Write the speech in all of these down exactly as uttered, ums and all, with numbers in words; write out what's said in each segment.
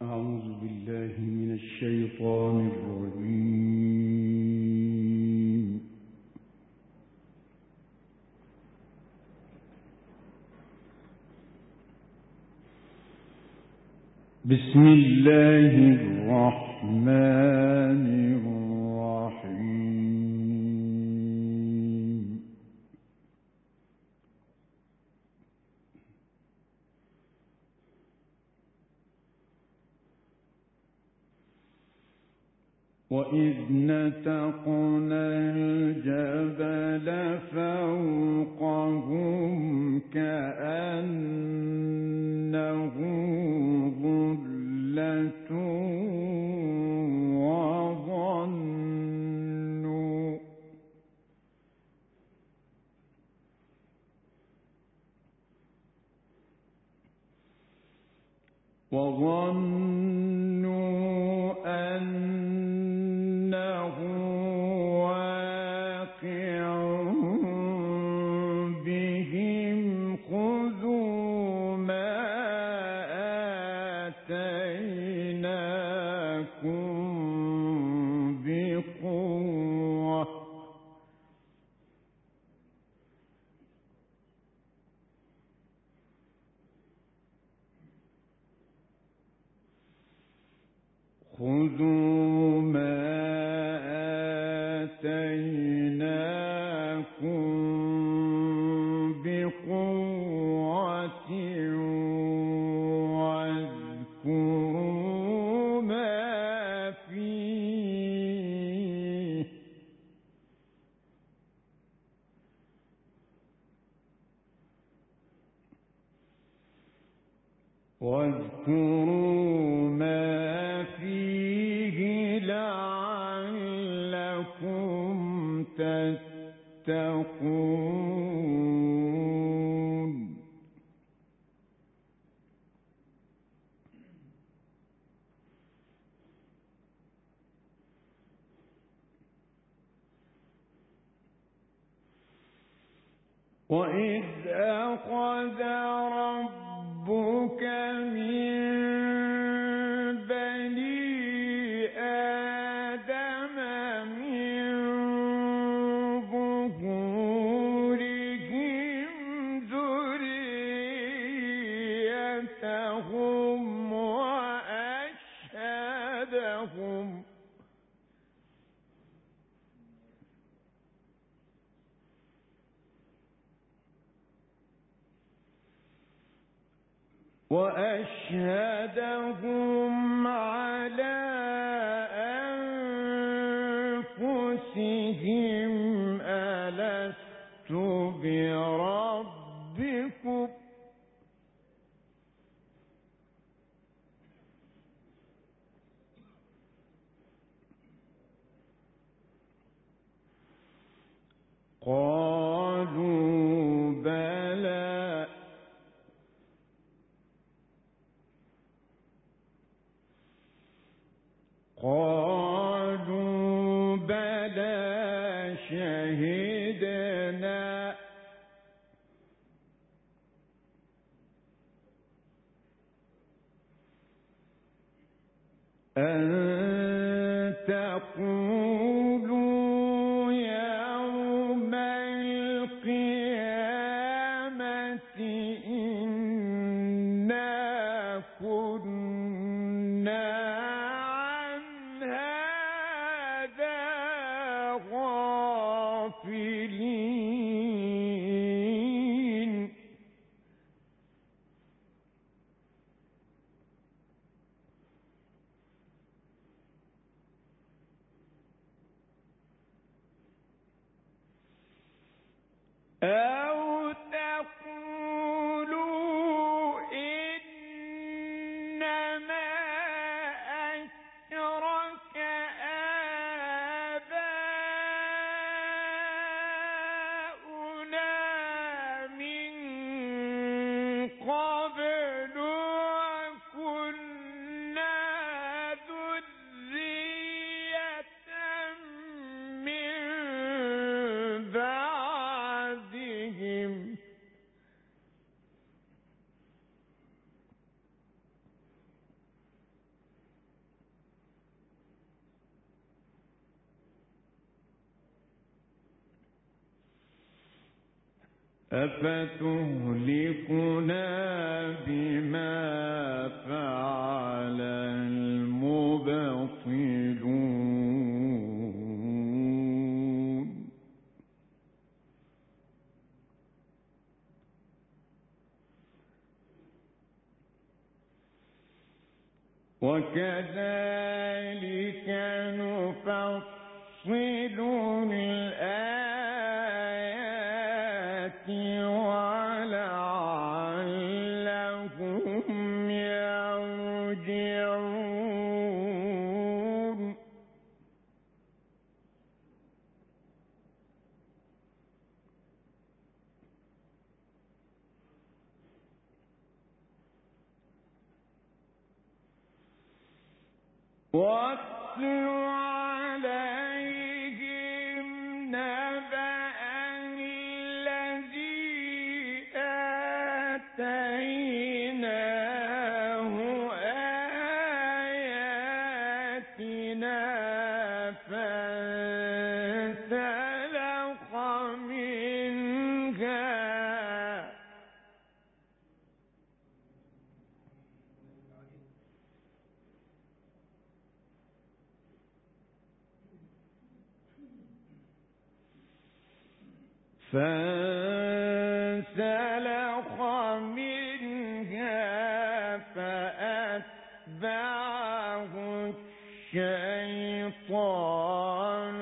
أعوذ بالله من الشيطان الرجيم. بسم الله الرحمن الرحيم. وإذ نتقنا الجبل فوقهم كأنه ظلة وظنوا وظنوا أنه واقع بهم خذوا ما آتيناكم بقوة خذوا ما آتيناكم بقوة واذكروا ما فيه واذكروا ما فيه لعلكم تتقون. وإذ أخذ ربك من بني آدم من ظهورهم ذريتهم وأشهدهم وأشهدهم على أنفسهم ألست بربكم قالوا بلى قالوا بلى شهدنا أن تقولوا يوم القيامة إنا كنا غافلين. أو تقولوا إنما أشرك آباؤنا من قبل وكنا ذرية من بعدهم أفتهلكنا بما فعل المبطلون وكذلك نفصل الآيات ولعلهم يرجعون واتل عليهم نبأ الذي آتيناه آياتنا فانسلخ منها فانسلخ منها فأتبعه الشيطان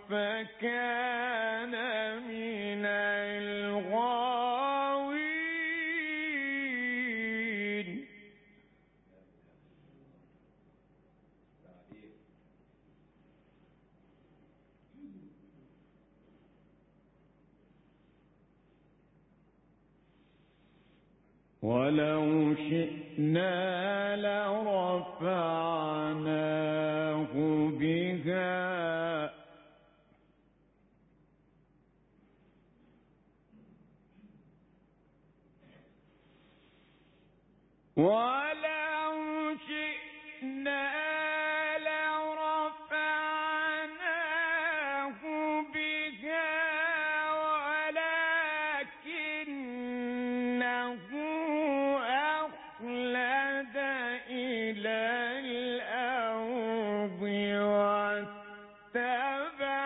فكان من الغاوين ولو شئنا لرفعناه بها ولو شئنا لرفعناه بها ولكنه أخلد إلى الأرض واتبع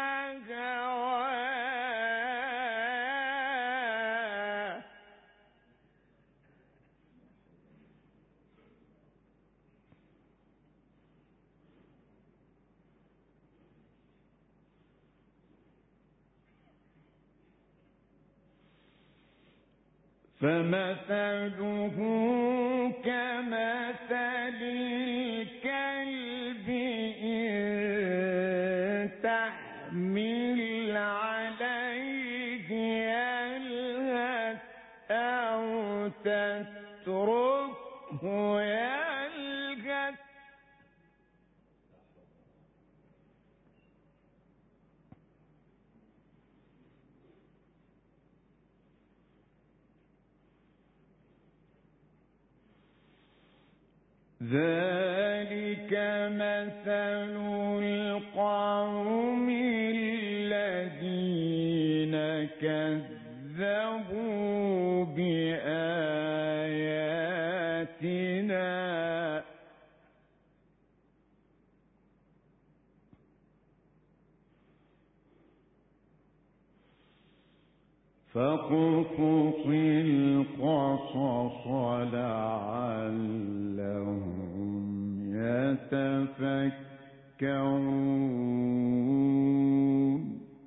هواه فمثله كمثل الكلب إن تحمل عليه يلهث أو تتركه يلهث ذلك مثل القوم الذين كذبوا بآياتنا فاقصص القصص لعلهم يتفكرون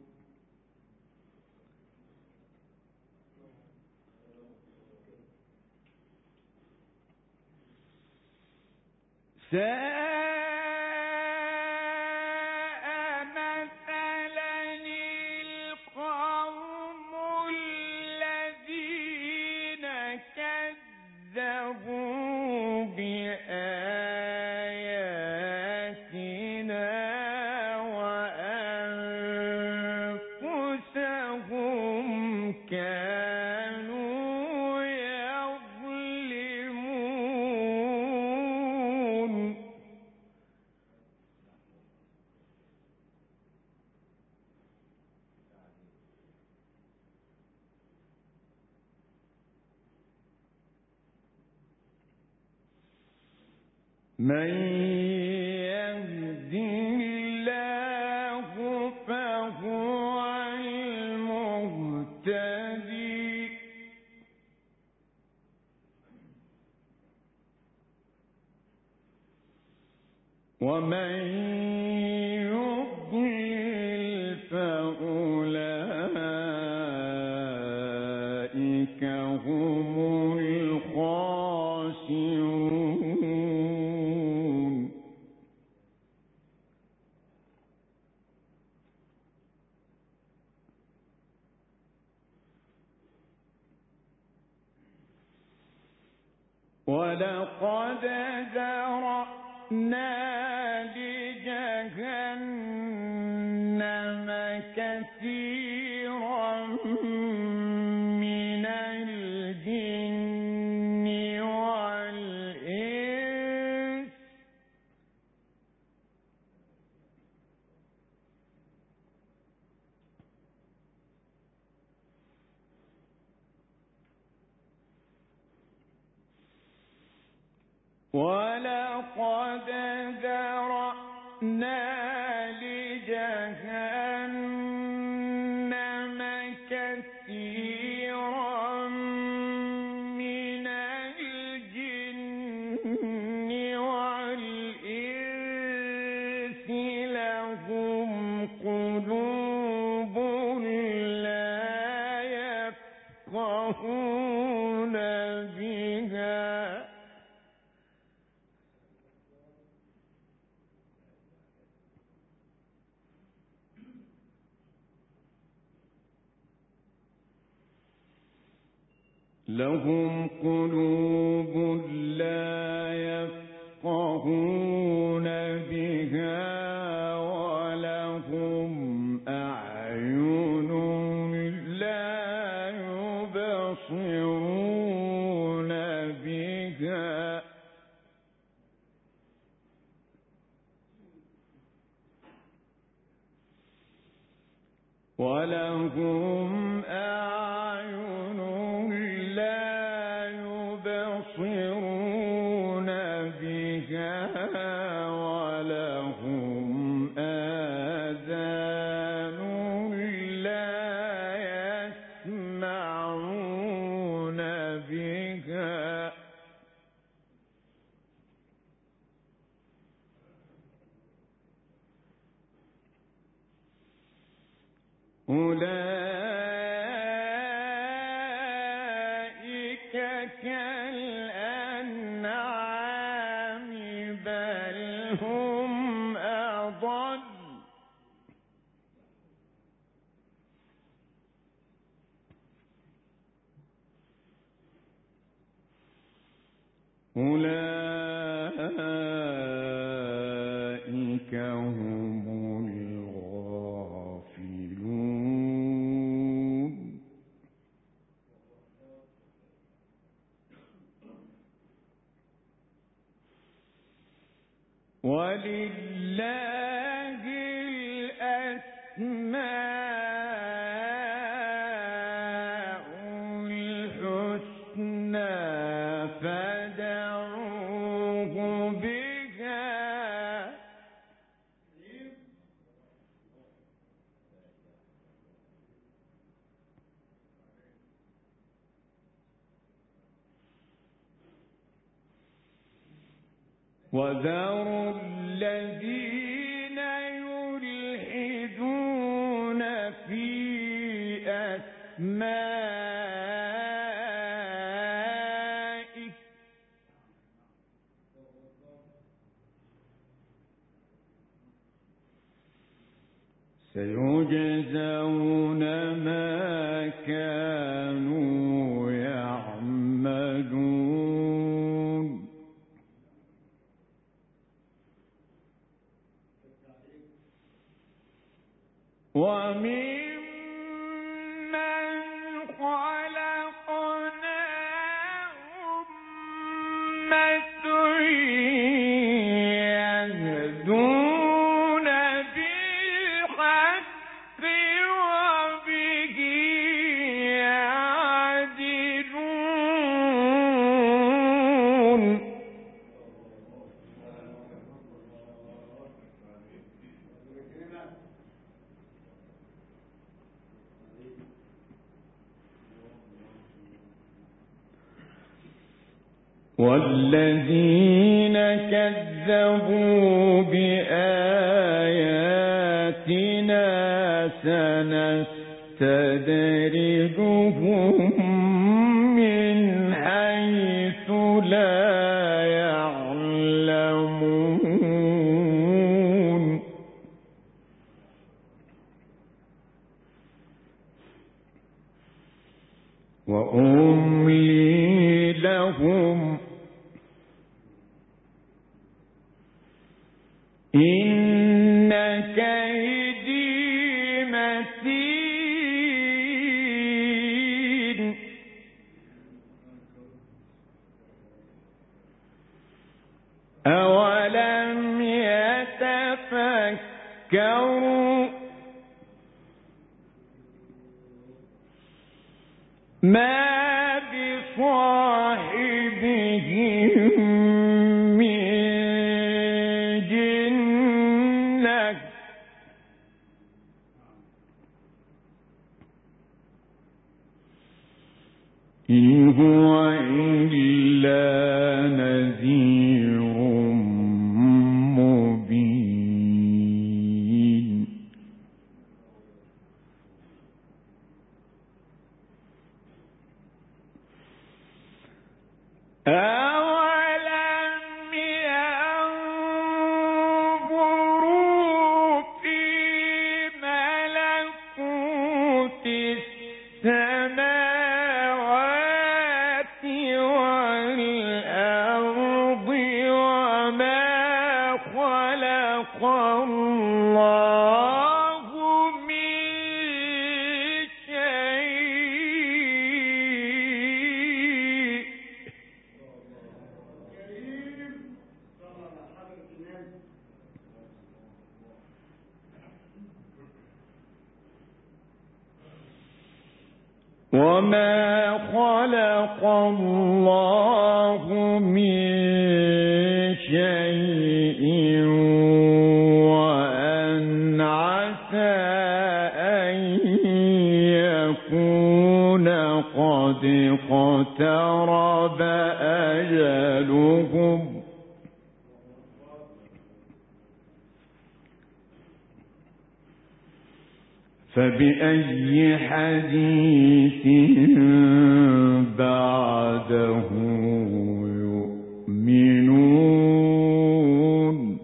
كذبوا بآياتنا وأنفسهم كانوا يظلمون من يهد الله فهو المهتدي ومن يضلل فأولئك هم الخاسرون. ولقد ذرأنا لجهنم كثيرا من الجن والإنس ولقد ذرأنا لجهنم كثيرا من الجن والإنس لهم قلوب لا يفقهون بها لهم قلوب لا يفقهون بها ولهم أعين لا يبصرون بها ولهم أعين لا يبصرون بها ولهم آذان لا يسمعون بها أولئك كالأنعام بل هم أضل أولئك هم الغافلون. ولله الأسماء الحسنى فادعوه بها وذروا الذين يلحدون في أسمائه سيجزون ما كانوا يعملون. وممن خلقنا أمة يهدون بالحق وبه يعدلون. والذين كذبوا بآياتنا سنستدرجهم من حيث لا يعلمون وأملي لهم إن كيدي متين أولم يتفكروا ما بصاحبهم من جنة إن هو إلا نذير مبين أولم ينظروا في ملكوت السماوات والأرض وما خلق الله من شيء وما خلق الله من شيء وأن عسى أن يكون قد اقترب أجلهم فبأي حديث بعده يؤمنون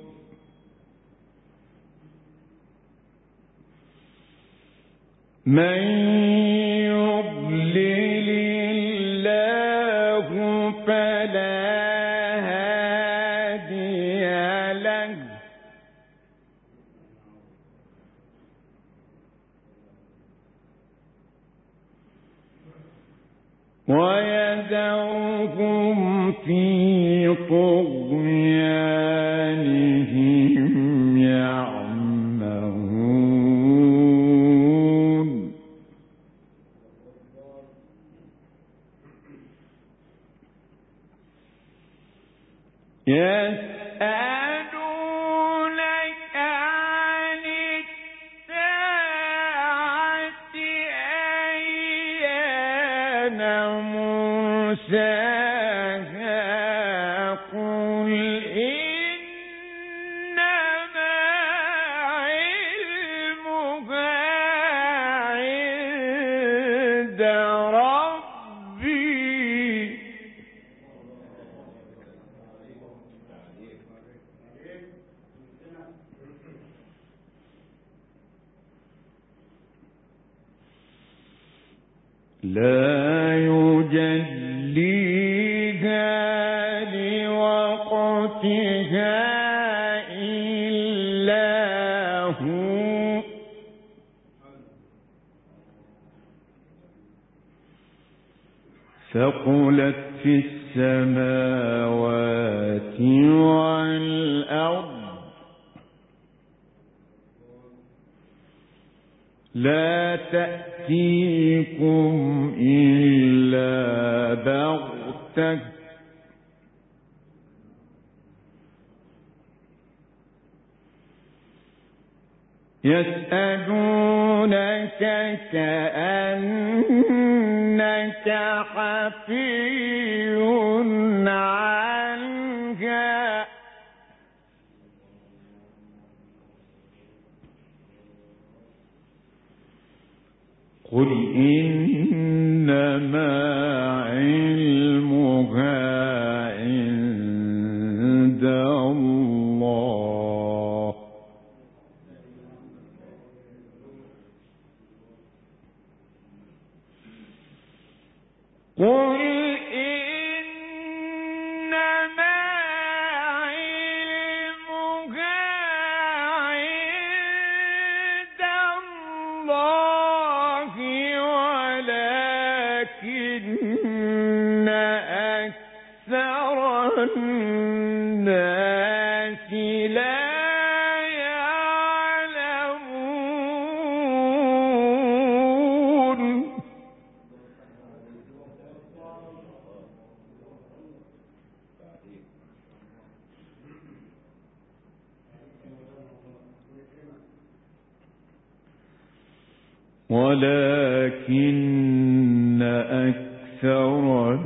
من يضلل الله فلا هادي له ويذرهم في طغيانهم يعمهون يسألونك عن الساعة أيان مرساها قل إنما علمها عند ربي لا يجليها لوقتها إلا هو ثقلت في السماوات والأرض لا تأتيكم إلا بغتة يسألونك كأنك حفي عنها قل إنما علمها عند الله قل إنما علمها عند الله ولكن أكثر الناس لا ولكن أكثر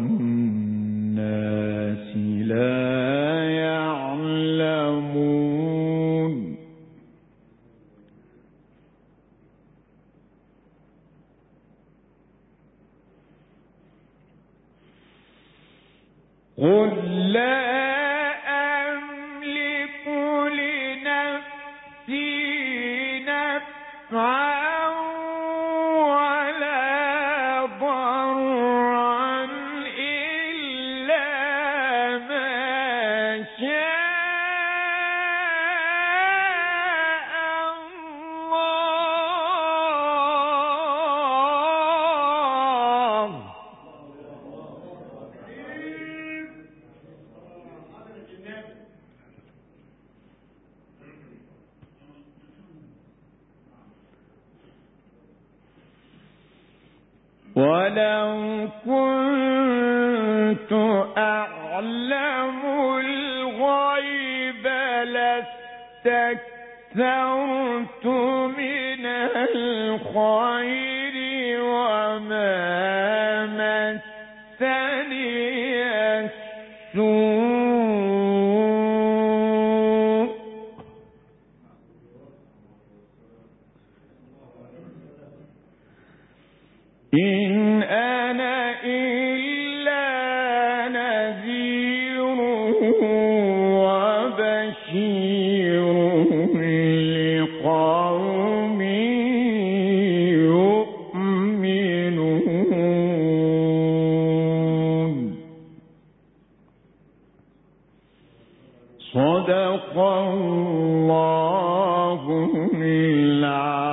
الناس لا يعلمون قل لا أملك لنفسي نفعا ولو كنت أعلم الغيب لاستكثرت من الخير وما مسني السوء إن أنا إلا نذير وبشير لقوم يؤمنون صدق الله العظيم.